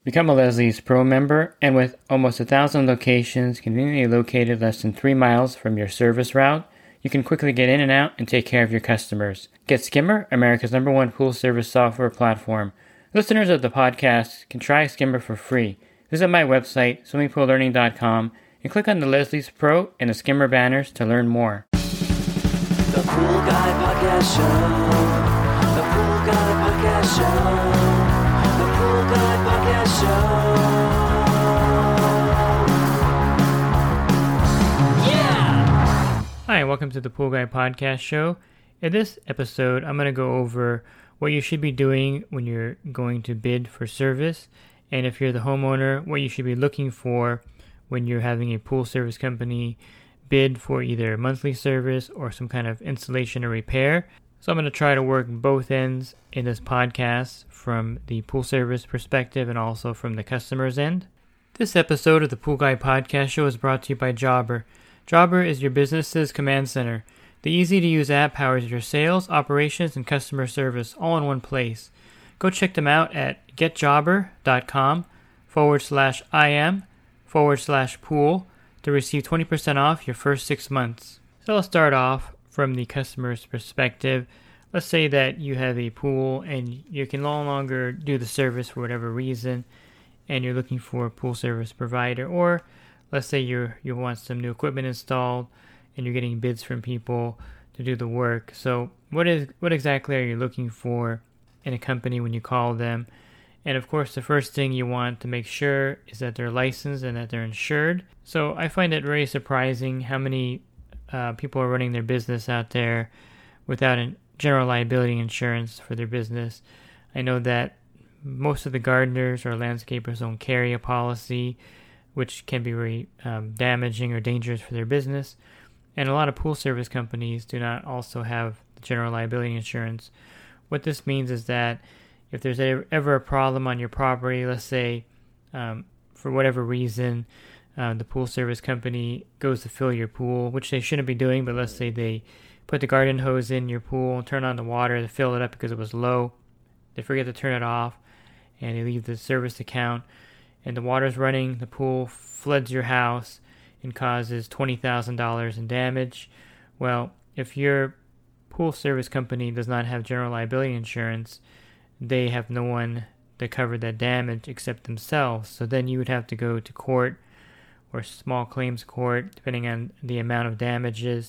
Become a Leslie's Pro member, and with almost 1,000 locations conveniently located less than 3 miles from your service route, you can quickly get in and out and take care of your customers. Get Skimmer, America's #1 pool service software platform. Listeners of the podcast can try Skimmer for free. Visit my website, swimmingpoollearning.com, and click on the Leslie's Pro and the Skimmer banners to learn more. The Pool Guy Podcast Show. The Pool Guy Podcast Show. The Pool Guy Podcast Show. Yeah! Hi, and welcome to the Pool Guy Podcast Show. In this episode, I'm going to go over what you should be doing when you're going to bid for service, and if you're the homeowner, what you should be looking for when you're having a pool service company bid for either monthly service or some kind of installation or repair. So I'm going to try to work both ends in this podcast from the pool service perspective and also from the customer's end. This episode of the Pool Guy Podcast Show is brought to you by Jobber. Jobber is your business's command center. The easy-to-use app powers your sales, operations, and customer service all in one place. Go check them out at getjobber.com/IM/pool to receive 20% off your first 6 months. So let's start off from the customer's perspective. Let's say that you have a pool and you can no longer do the service for whatever reason, and you're looking for a pool service provider, or let's say you want some new equipment installed and you're getting bids from people to do the work. So what exactly are you looking for in a company when you call them? And of course, the first thing you want to make sure is that they're licensed and that they're insured. So I find it very surprising how many people are running their business out there without a general liability insurance for their business. I know that most of the gardeners or landscapers don't carry a policy, which can be very damaging or dangerous for their business. And a lot of pool service companies do not also have the general liability insurance. What this means is that if there's ever a problem on your property, let's say for whatever reason, the pool service company goes to fill your pool, which they shouldn't be doing, but let's say they put the garden hose in your pool and turn on the water to fill it up because it was low. They forget to turn it off, and they leave the service account, and the water's running, the pool floods your house and causes $20,000 in damage. Well, if your pool service company does not have general liability insurance, they have no one to cover that damage except themselves. So then you would have to go to court or small claims court, depending on the amount of damages,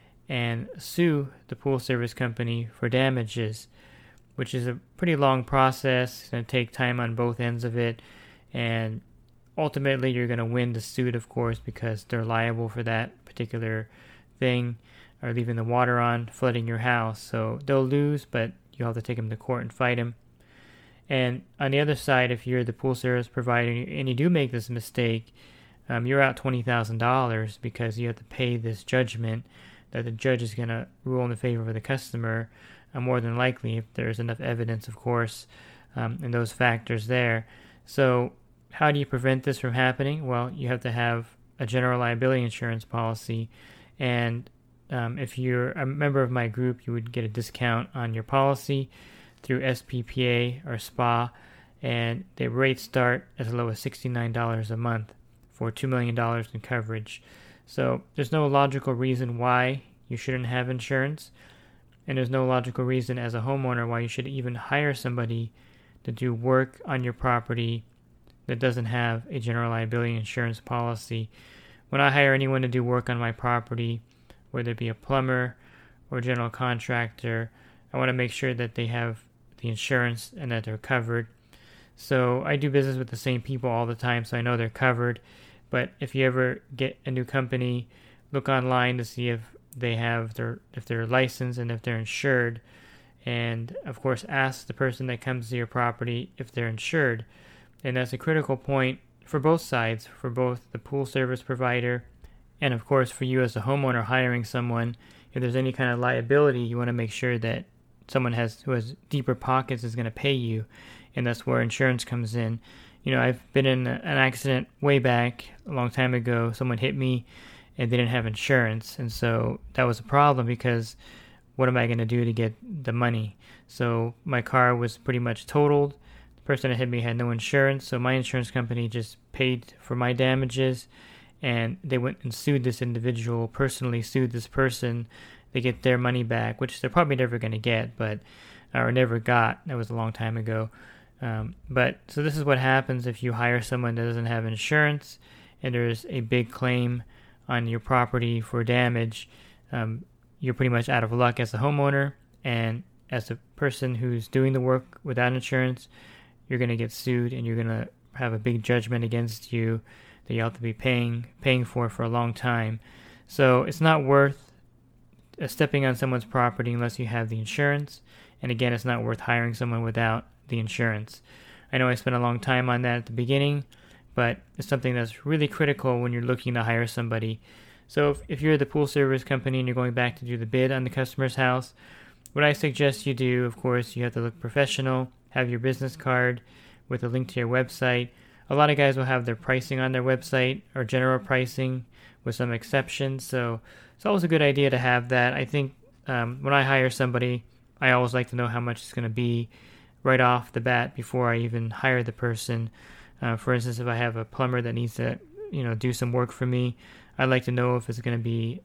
and sue the pool service company for damages, which is a pretty long process. It's going to take time on both ends of it, and ultimately you're going to win the suit, of course, because they're liable for that particular thing, or leaving the water on, flooding your house. So they'll lose, but you'll have to take them to court and fight them. And on the other side, if you're the pool service provider and you do make this mistake, you're out $20,000 because you have to pay this judgment that the judge is going to rule in the favor of the customer, more than likely, if there's enough evidence, of course, and those factors there. So how do you prevent this from happening? Well, you have to have a general liability insurance policy, and if you're a member of my group, you would get a discount on your policy through SPPA or SPA, and the rates start as low as $69 a month for $2 million in coverage. So there's no logical reason why you shouldn't have insurance, and there's no logical reason as a homeowner why you should even hire somebody to do work on your property that doesn't have a general liability insurance policy. When I hire anyone to do work on my property, whether it be a plumber or a general contractor, I want to make sure that they have the insurance and that they're covered. So I do business with the same people all the time, so I know they're covered. But if you ever get a new company, look online to see if they're licensed and if they're insured. And of course, ask the person that comes to your property if they're insured. And that's a critical point for both sides, for both the pool service provider and of course for you as a homeowner hiring someone. If there's any kind of liability, you want to make sure that someone who has deeper pockets is going to pay you, and that's where insurance comes in. You know, I've been in an accident way back a long time ago. Someone hit me and they didn't have insurance, and so that was a problem because what am I going to do to get the money? So my car was pretty much totaled. The person that hit me had no insurance, so my insurance company just paid for my damages, and they went and sued this individual, personally sued this person. They get their money back, which they're probably never going to get, but or never got. That was a long time ago. But so this is what happens if you hire someone that doesn't have insurance, and there's a big claim on your property for damage. You're pretty much out of luck as a homeowner, and as a person who's doing the work without insurance, you're going to get sued, and you're going to have a big judgment against you that you have to be paying for a long time. So it's not worth stepping on someone's property unless you have the insurance. And again, it's not worth hiring someone without the insurance. I know I spent a long time on that at the beginning, but it's something that's really critical when you're looking to hire somebody. So if you're the pool service company and you're going back to do the bid on the customer's house, what I suggest you do, of course, you have to look professional, have your business card with a link to your website. A lot of guys will have their pricing on their website, or general pricing with some exceptions. So it's always a good idea to have that. I think when I hire somebody, I always like to know how much it's going to be right off the bat before I even hire the person. For instance, if I have a plumber that needs to, do some work for me, I'd like to know if it's going to be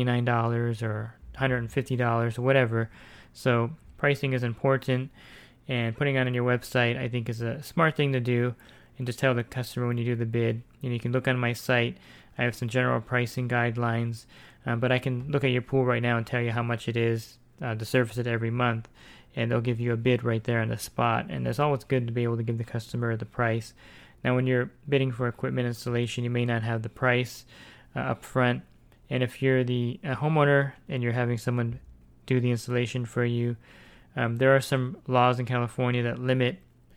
$99 or $150 or whatever. So pricing is important, and putting it on your website, I think, is a smart thing to do. And just tell the customer when you do the bid. You can look on my site. I have some general pricing guidelines, but I can look at your pool right now and tell you how much it is to service it every month, and they'll give you a bid right there on the spot. And it's always good to be able to give the customer the price. Now, when you're bidding for equipment installation, you may not have the price up front. And if you're the homeowner and you're having someone do the installation for you, there are some laws in California that limit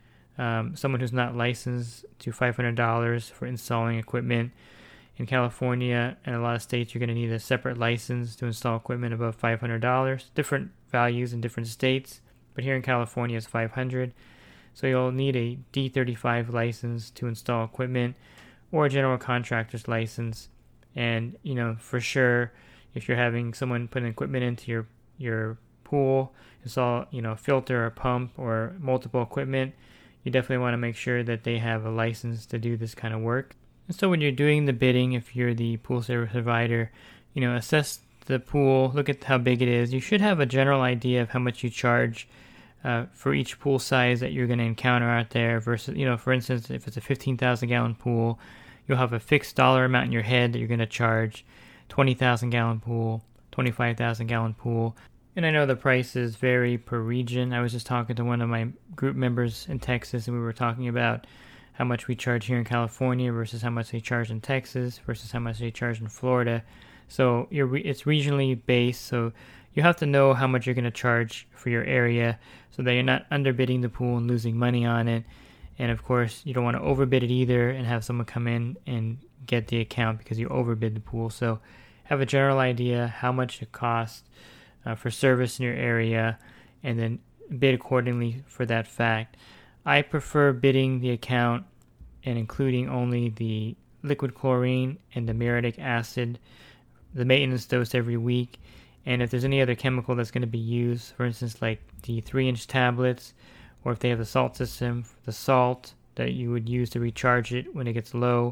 someone who's not licensed to $500 for installing equipment. In California and a lot of states, you're going to need a separate license to install equipment above $500. Different values in different states, but here in California it's $500. So you'll need a D35 license to install equipment, or a general contractor's license. And for sure, if you're having someone put equipment into your pool, install a filter or pump or multiple equipment, you definitely want to make sure that they have a license to do this kind of work. And so when you're doing the bidding, if you're the pool service provider, assess the pool, look at how big it is. You should have a general idea of how much you charge for each pool size that you're going to encounter out there versus, for instance, if it's a 15,000 gallon pool, you'll have a fixed dollar amount in your head that you're going to charge. 20,000 gallon pool, 25,000 gallon pool. And I know the prices vary per region. I was just talking to one of my group members in Texas, and we were talking about how much we charge here in California versus how much they charge in Texas versus how much they charge in Florida. So it's regionally based, so you have to know how much you're going to charge for your area so that you're not underbidding the pool and losing money on it. And of course, you don't want to overbid it either and have someone come in and get the account because you overbid the pool. So have a general idea how much it costs for service in your area, and then bid accordingly for that fact. I prefer bidding the account and including only the liquid chlorine and the muriatic acid, the maintenance dose every week. And if there's any other chemical that's going to be used, for instance, like the 3-inch tablets, or if they have the salt system, the salt that you would use to recharge it when it gets low,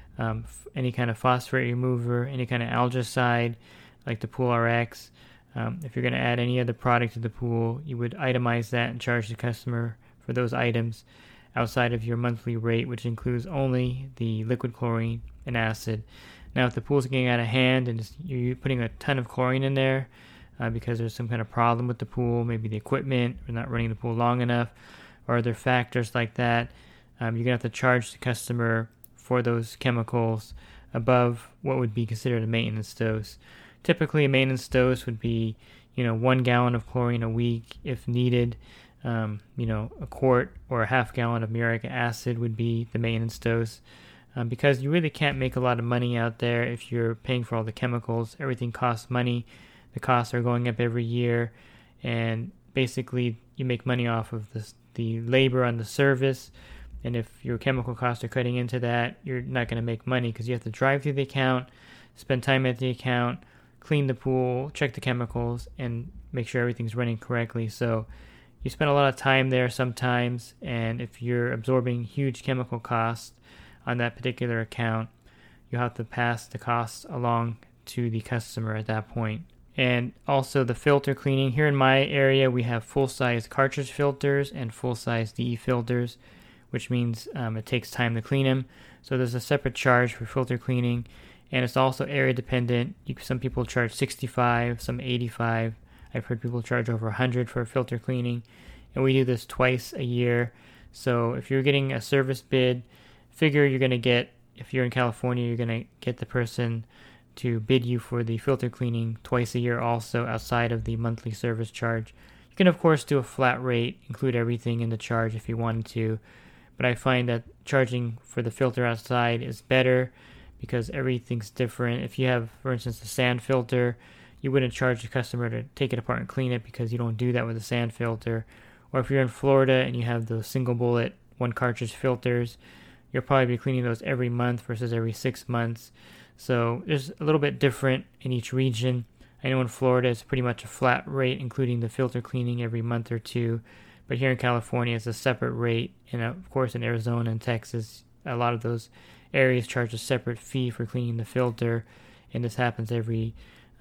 any kind of phosphate remover, any kind of algicide, like the Pool RX. If you're going to add any other product to the pool, you would itemize that and charge the customer for those items outside of your monthly rate, which includes only the liquid chlorine and acid. Now, if the pool's getting out of hand and you're putting a ton of chlorine in there because there's some kind of problem with the pool, maybe the equipment, or not running the pool long enough, or other factors like that, you're going to have to charge the customer for those chemicals above what would be considered a maintenance dose. Typically, a maintenance dose would be, 1 gallon of chlorine a week if needed. A quart or a half gallon of muriatic acid would be the maintenance dose. Because you really can't make a lot of money out there if you're paying for all the chemicals. Everything costs money. The costs are going up every year. And basically, you make money off of the labor on the service. And if your chemical costs are cutting into that, you're not going to make money because you have to drive through the account, spend time at the account, clean the pool, check the chemicals, and make sure everything's running correctly. So you spend a lot of time there sometimes, and if you're absorbing huge chemical costs on that particular account, you have to pass the costs along to the customer at that point. And also the filter cleaning. Here in my area, we have full-size cartridge filters and full-size DE filters, which means it takes time to clean them. So there's a separate charge for filter cleaning, and it's also area dependent. Some people charge $65, some $85. I've heard people charge over $100 for filter cleaning, and we do this twice a year. So if you're getting a service bid, figure you're going to get, if you're in California, you're going to get the person to bid you for the filter cleaning twice a year also, outside of the monthly service charge. You can of course do a flat rate, include everything in the charge if you wanted to, but I find that charging for the filter outside is better because everything's different. If you have, for instance, a sand filter, you wouldn't charge the customer to take it apart and clean it because you don't do that with a sand filter. Or if you're in Florida and you have those single bullet 1 cartridge filters, you'll probably be cleaning those every month versus every 6 months. So there's a little bit different in each region. I know in Florida it's pretty much a flat rate, including the filter cleaning every month or two. But here in California it's a separate rate. And of course in Arizona and Texas, a lot of those areas charge a separate fee for cleaning the filter. And this happens every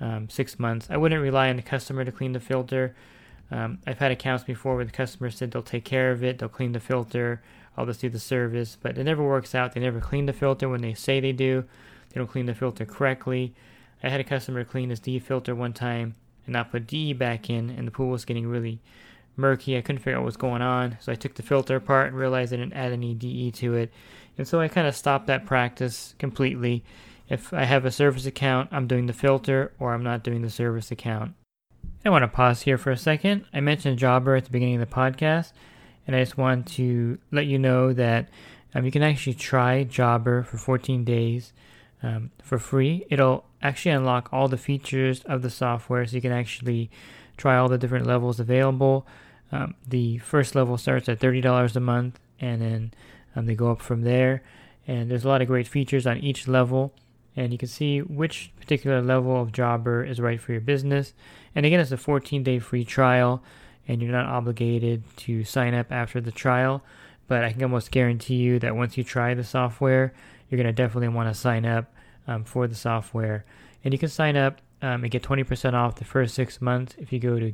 6 months. I wouldn't rely on the customer to clean the filter. I've had accounts before where the customer said they'll take care of it, they'll clean the filter, I'll just do the service. But it never works out. They never clean the filter when they say they do. They don't clean the filter correctly. I had a customer clean his DE filter one time and not put DE back in, and the pool was getting really murky. I couldn't figure out what was going on, so I took the filter apart and realized I didn't add any DE to it. And so I kind of stopped that practice completely. If I have a service account, I'm doing the filter, or I'm not doing the service account. I want to pause here for a second. I mentioned Jobber at the beginning of the podcast, and I just want to let you know that you can actually try Jobber for 14 days for free. It'll actually unlock all the features of the software, so you can actually try all the different levels available. The first level starts at $30 a month, and then they go up from there. And there's a lot of great features on each level, and you can see which particular level of Jobber is right for your business. And again, it's a 14-day free trial, and you're not obligated to sign up after the trial. But I can almost guarantee you that once you try the software, you're going to definitely want to sign up for the software. And you can sign up and get 20% off the first 6 months if you go to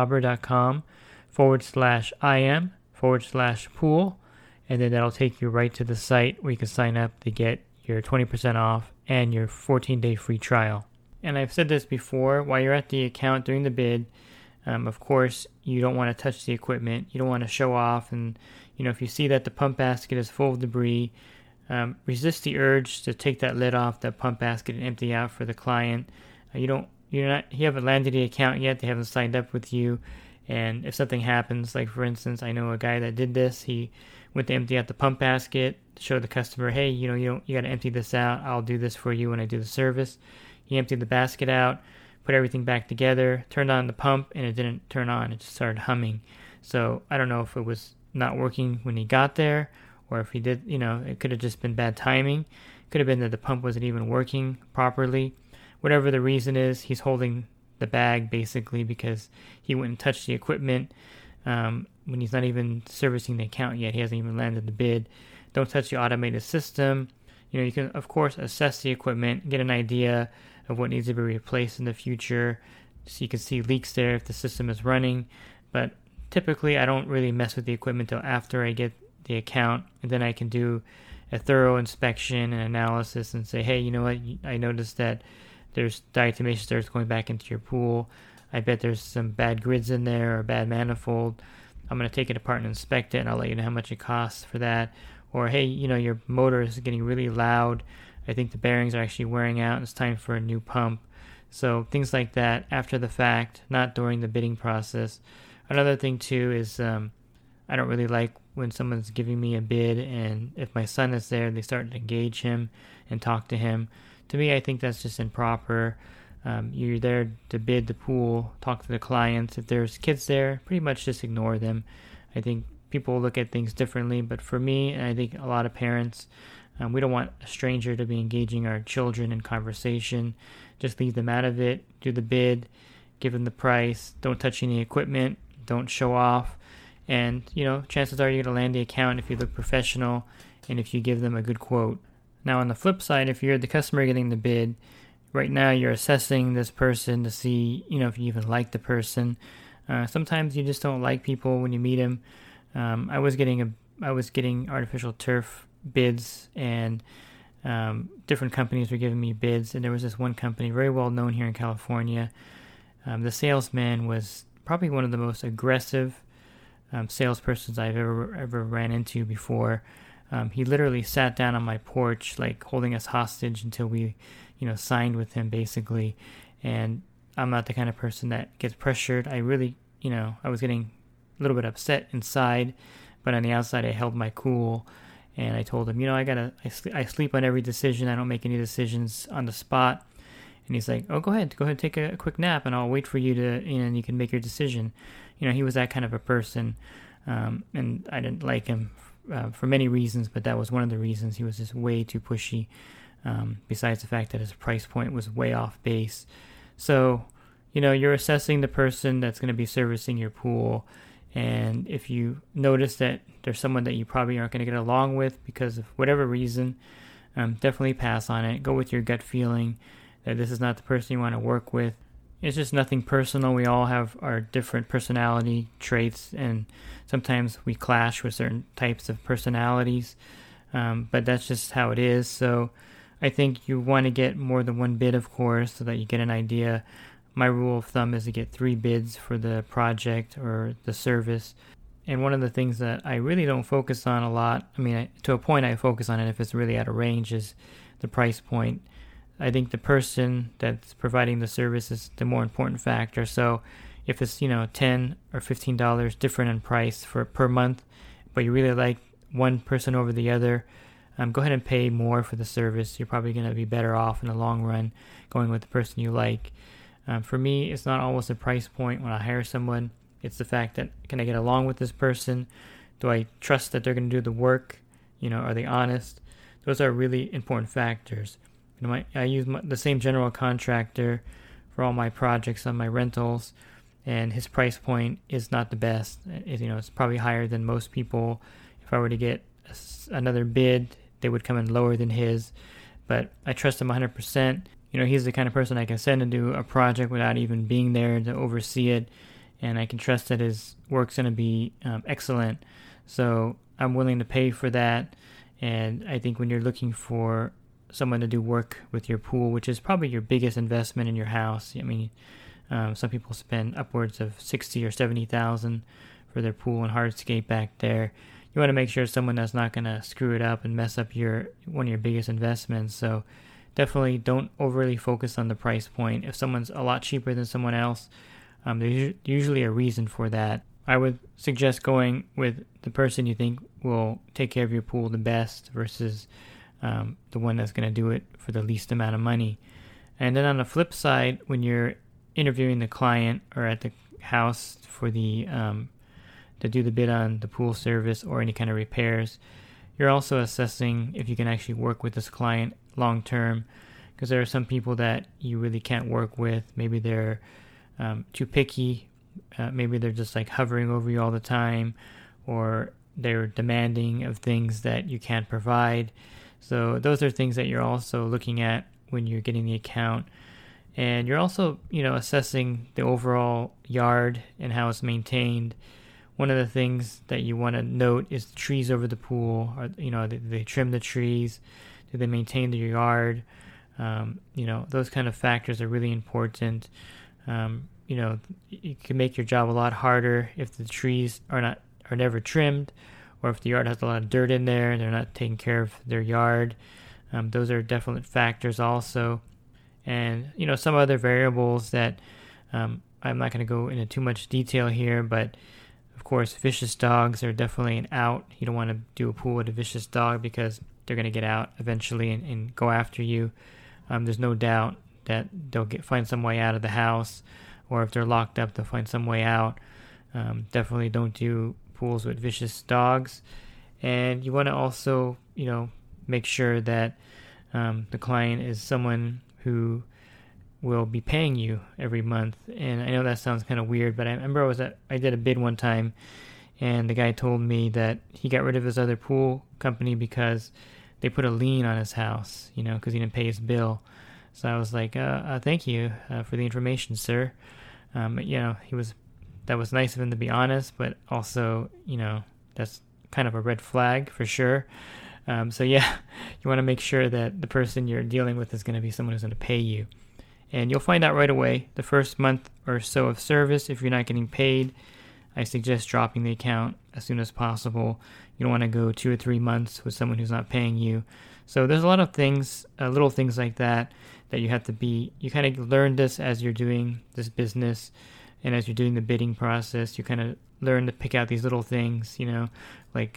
getjobber.com/im/pool. And then that'll take you right to the site where you can sign up to get your 20% off and your 14-day free trial. And I've said this before, while you're at the account doing the bid, of course, you don't want to touch the equipment. You don't want to show off. And, if you see that the pump basket is full of debris, resist the urge to take that lid off the pump basket and empty out for the client. You haven't landed the account yet. They haven't signed up with you. And if something happens, like for instance, I know a guy that did this. He went to empty out the pump basket to show the customer, hey, you got to empty this out. I'll do this for you when I do the service. He emptied the basket out, put everything back together, turned on the pump, and it didn't turn on. It just started humming. So I don't know if it was not working when he got there, or if he did, it could have just been bad timing. It could have been that the pump wasn't even working properly. Whatever the reason is, he's holding the bag basically because he went and touched the equipment when he's not even servicing the account yet. He hasn't even landed the bid. Don't touch the automated system. You can, of course, assess the equipment, get an idea of what needs to be replaced in the future, so you can see leaks there if the system is running. But typically, I don't really mess with the equipment until after I get the account, and then I can do a thorough inspection and analysis and say, hey, you know what, I noticed that there's diatomaceous dirt going back into your pool. I bet there's some bad grids in there or bad manifold. I'm going to take it apart and inspect it, and I'll let you know how much it costs for that. Or, hey, your motor is getting really loud. I think the bearings are actually wearing out, and it's time for a new pump. So things like that after the fact, not during the bidding process. Another thing, too, is I don't really like when someone's giving me a bid, and if my son is there, they start to engage him and talk to him. To me, I think that's just improper. You're there to bid the pool, talk to the clients. If there's kids there, pretty much just ignore them. I think people look at things differently, but for me, and I think a lot of parents, we don't want a stranger to be engaging our children in conversation. Just leave them out of it, do the bid, give them the price, don't touch any equipment, don't show off. And, chances are you're going to land the account if you look professional and if you give them a good quote. Now, on the flip side, if you're the customer getting the bid, right now you're assessing this person to see, if you even like the person. Sometimes you just don't like people when you meet them. I was getting artificial turf bids, and different companies were giving me bids, and there was this one company very well known here in California. The salesman was probably one of the most aggressive salespersons I've ever ran into before. He literally sat down on my porch, like holding us hostage until we, signed with him basically. And I'm not the kind of person that gets pressured. I really, I was getting a little bit upset inside, but on the outside I held my cool. And I told him, I sleep on every decision. I don't make any decisions on the spot. And he's like, oh, go ahead, take a quick nap, and I'll wait for you to, and you can make your decision. He was that kind of a person, and I didn't like him for many reasons, but that was one of the reasons. He was just way too pushy, besides the fact that his price point was way off base. So, you're assessing the person that's going to be servicing your pool, and if you notice that there's someone that you probably aren't going to get along with because of whatever reason, definitely pass on it. Go with your gut feeling that this is not the person you want to work with. It's just nothing personal. We all have our different personality traits, and sometimes we clash with certain types of personalities, but that's just how it is. So I think you want to get more than one bid, of course, so that you get an idea. My rule of thumb is to get 3 bids for the project or the service. And one of the things that I really don't focus on a lot, to a point I focus on it if it's really out of range, is the price point. I think the person that's providing the service is the more important factor. So if it's, $10 or $15 different in price per month, but you really like one person over the other, go ahead and pay more for the service. You're probably going to be better off in the long run going with the person you like. For me, it's not always the price point when I hire someone. It's the fact that, can I get along with this person? Do I trust that they're going to do the work? Are they honest? Those are really important factors. I use the same general contractor for all my projects on my rentals, and his price point is not the best. It's probably higher than most people. If I were to get another bid, they would come in lower than his, but I trust him 100%. He's the kind of person I can send to do a project without even being there to oversee it, and I can trust that his work's going to be excellent. So I'm willing to pay for that. And I think when you're looking for someone to do work with your pool, which is probably your biggest investment in your house, some people spend upwards of $60,000 or $70,000 for their pool and hardscape back there. You want to make sure it's someone that's not going to screw it up and mess up one of your biggest investments. So definitely don't overly focus on the price point. If someone's a lot cheaper than someone else, there's usually a reason for that. I would suggest going with the person you think will take care of your pool the best versus the one that's going to do it for the least amount of money. And then on the flip side, when you're interviewing the client or at the house for the to do the bid on the pool service or any kind of repairs, you're also assessing if you can actually work with this client long term, because there are some people that you really can't work with. Maybe they're too picky. Maybe they're just like hovering over you all the time, or they're demanding of things that you can't provide. So those are things that you're also looking at when you're getting the account. And you're also, assessing the overall yard and how it's maintained. One of the things that you want to note is the trees over the pool. Do they trim the trees? Do they maintain the yard? Those kind of factors are really important. You can make your job a lot harder if the trees are never trimmed, or if the yard has a lot of dirt in there and they're not taking care of their yard. Those are definite factors also. And, some other variables that I'm not going to go into too much detail here, but of course, vicious dogs are definitely an out. You don't want to do a pool with a vicious dog because they're going to get out eventually and go after you. There's no doubt that they'll find some way out of the house, or if they're locked up, they'll find some way out. Definitely don't do pools with vicious dogs. And you want to also, make sure that the client is someone who will be paying you every month. And I know that sounds kind of weird, but I remember I did a bid one time, and the guy told me that he got rid of his other pool company because they put a lien on his house, because he didn't pay his bill. So I was like, thank you for the information, sir. That was nice of him to be honest, but also, that's kind of a red flag for sure. So yeah, you want to make sure that the person you're dealing with is going to be someone who's going to pay you. And you'll find out right away. The first month or so of service, if you're not getting paid, I suggest dropping the account as soon as possible. You don't want to go 2 or 3 months with someone who's not paying you. So there's a lot of things, little things like that you have to be. You kind of learn this as you're doing this business, and as you're doing the bidding process, you kind of learn to pick out these little things, like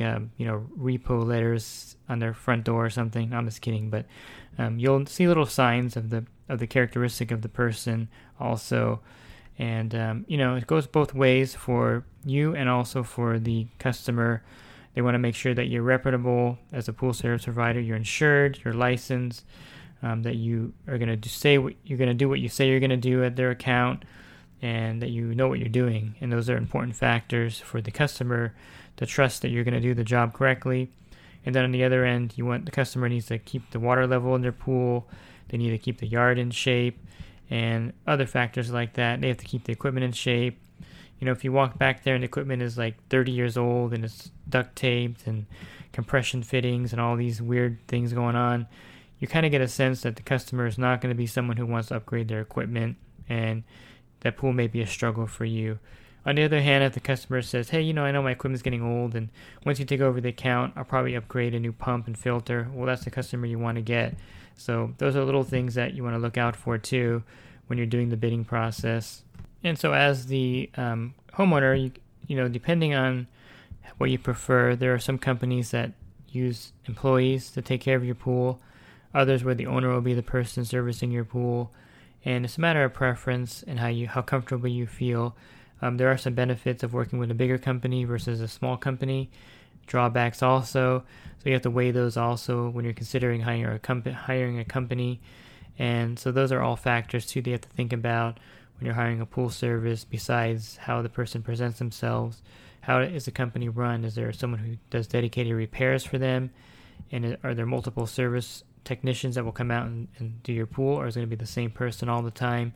repo letters on their front door or something. No, I'm just kidding, but you'll see little signs of the characteristic of the person also. And it goes both ways for you and also for the customer. They want to make sure that you're reputable as a pool service provider, you're insured, you're licensed, that you are going to you're going to do what you say you're going to do at their account, and that you know what you're doing. And those are important factors for the customer to trust that you're going to do the job correctly. And then on the other end, the customer needs to keep the water level in their pool. They need to keep the yard in shape and other factors like that. They have to keep the equipment in shape. If you walk back there and the equipment is like 30 years old and it's duct taped and compression fittings and all these weird things going on, you kind of get a sense that the customer is not going to be someone who wants to upgrade their equipment, and that pool may be a struggle for you. On the other hand, if the customer says, hey, I know my equipment's getting old, and once you take over the account, I'll probably upgrade a new pump and filter, well, that's the customer you want to get. So those are little things that you want to look out for too when you're doing the bidding process. And so as the homeowner, depending on what you prefer, there are some companies that use employees to take care of your pool, others where the owner will be the person servicing your pool. And it's a matter of preference and how comfortable you feel. There are some benefits of working with a bigger company versus a small company. Drawbacks also. So you have to weigh those also when you're considering hiring a company. And so those are all factors too that you have to think about when you're hiring a pool service, besides how the person presents themselves. How is the company run? Is there someone who does dedicated repairs for them? And are there multiple service technicians that will come out and do your pool, or is it going to be the same person all the time?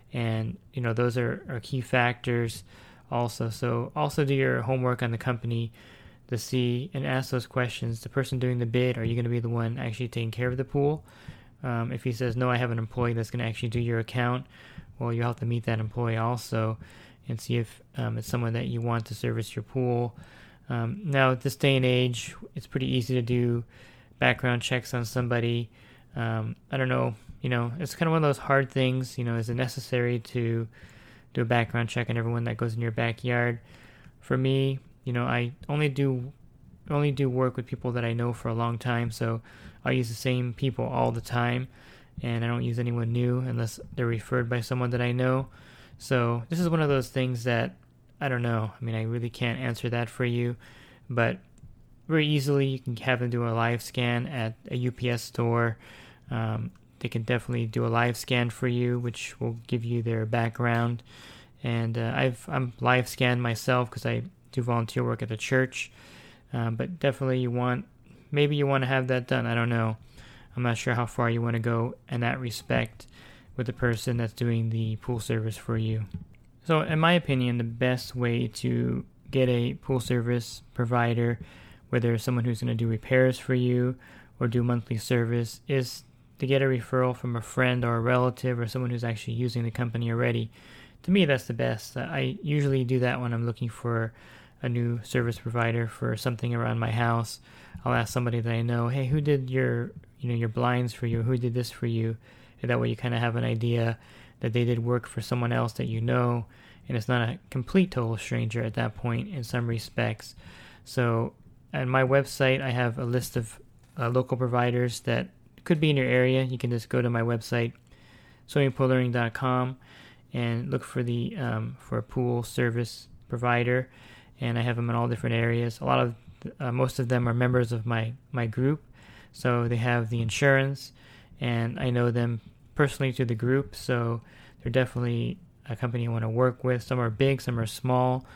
And those are key factors also. So also do your homework on the company to see and ask those questions. The person doing the bid, are you going to be the one actually taking care of the pool? If he says, no, I have an employee that's going to actually do your account, well, you'll have to meet that employee also and see if it's someone that you want to service your pool. Now, at this day and age, it's pretty easy to do background checks on somebody. I don't know, it's kind of one of those hard things. Is it necessary to do a background check on everyone that goes in your backyard? For me, I only do work with people that I know for a long time, so I'll use the same people all the time, and I don't use anyone new unless they're referred by someone that I know. So this is one of those things that I don't know. I really can't answer that for you, but very easily you can have them do a live scan at a UPS store. They can definitely do a live scan for you, which will give you their background. And I'm live scanned myself because I do volunteer work at the church. But definitely you want to have that done. I don't know. I'm not sure how far you want to go in that respect with the person that's doing the pool service for you. So in my opinion, the best way to get a pool service provider, whether it's someone who's going to do repairs for you or do monthly service, is to get a referral from a friend or a relative or someone who's actually using the company already. To me, that's the best. I usually do that when I'm looking for a new service provider for something around my house. I'll ask somebody that I know, hey, who did your blinds for you? Who did this for you? And that way you kind of have an idea that they did work for someone else that you know, and it's not a complete total stranger at that point in some respects. So on my website, I have a list of local providers that could be in your area. You can just go to my website, swimmingpoollearning.com, and look for for a pool service provider. And I have them in all different areas. Most of them are members of my group, so they have the insurance, and I know them personally through the group, so they're definitely a company I want to work with. Some are big, some are small.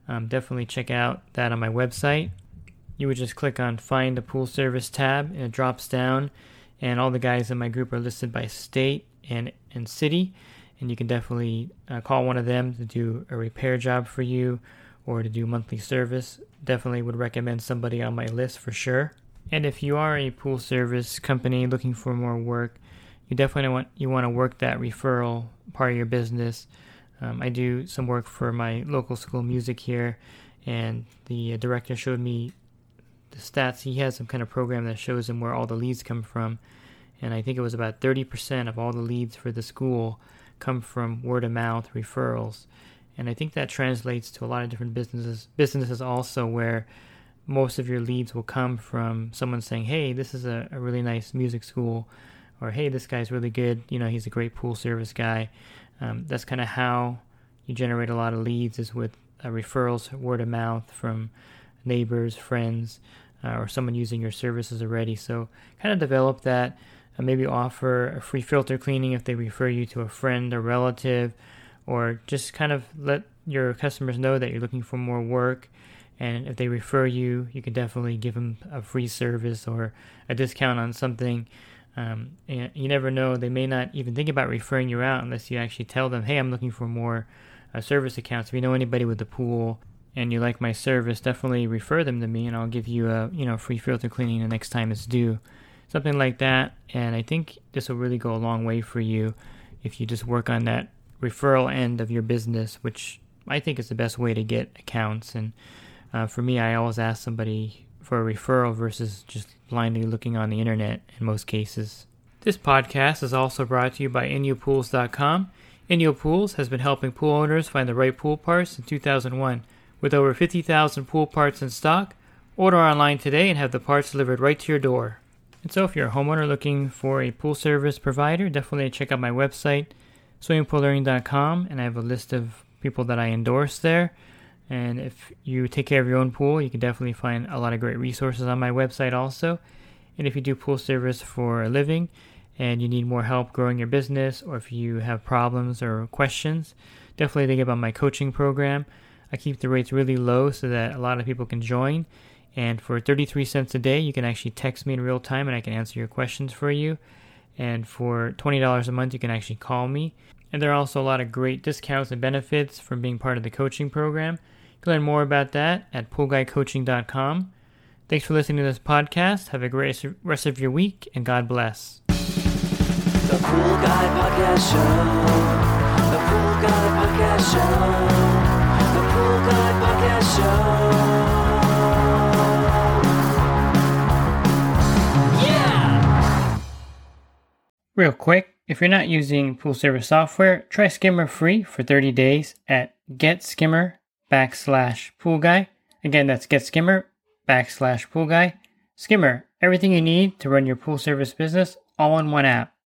Definitely check out that on my website. You would just click on Find a Pool Service tab, and it drops down, and all the guys in my group are listed by state and city, and you can definitely call one of them to do a repair job for you or to do monthly service. Definitely would recommend somebody on my list for sure. And if you are a pool service company looking for more work, you definitely want to work that referral part of your business. I do some work for my local school of music here, and the director showed me the stats. He has some kind of program that shows him where all the leads come from, and I think it was about 30% of all the leads for the school come from word of mouth referrals. And I think that translates to a lot of different businesses also, where most of your leads will come from someone saying, hey, this is a really nice music school, or hey, this guy's really good, he's a great pool service guy. That's kind of how you generate a lot of leads, is with referrals, word of mouth from neighbors, friends, or someone using your services already. So kind of develop that. Maybe offer a free filter cleaning if they refer you to a friend or relative, or just kind of let your customers know that you're looking for more work. And if they refer you, you can definitely give them a free service or a discount on something. And you never know, they may not even think about referring you out unless you actually tell them, hey, I'm looking for more service accounts. If you know anybody with a pool and you like my service, definitely refer them to me, and I'll give you a free filter cleaning the next time it's due. Something like that. And I think this will really go a long way for you if you just work on that referral end of your business, which I think is the best way to get accounts. And for me, I always ask somebody for a referral versus just blindly looking on the internet in most cases. This podcast is also brought to you by InyoPools.com. Inyo Pools has been helping pool owners find the right pool parts since 2001. With over 50,000 pool parts in stock, order online today and have the parts delivered right to your door. And so if you're a homeowner looking for a pool service provider, definitely check out my website, swimmingpoollearning.com, and I have a list of people that I endorse there. And if you take care of your own pool, you can definitely find a lot of great resources on my website also. And if you do pool service for a living and you need more help growing your business, or if you have problems or questions, definitely think about my coaching program. I keep the rates really low so that a lot of people can join. And for 33 cents a day, you can actually text me in real time and I can answer your questions for you. And for $20 a month, you can actually call me. And there are also a lot of great discounts and benefits from being part of the coaching program. You can learn more about that at poolguycoaching.com. Thanks for listening to this podcast. Have a great rest of your week, and God bless. The Pool Guy Podcast Show. The Pool Guy Podcast Show. The Pool Guy Podcast Show. Real quick, if you're not using pool service software, try Skimmer free for 30 days at getskimmer.com/poolguy. Again, that's getskimmer.com/poolguy. Skimmer, everything you need to run your pool service business all in one app.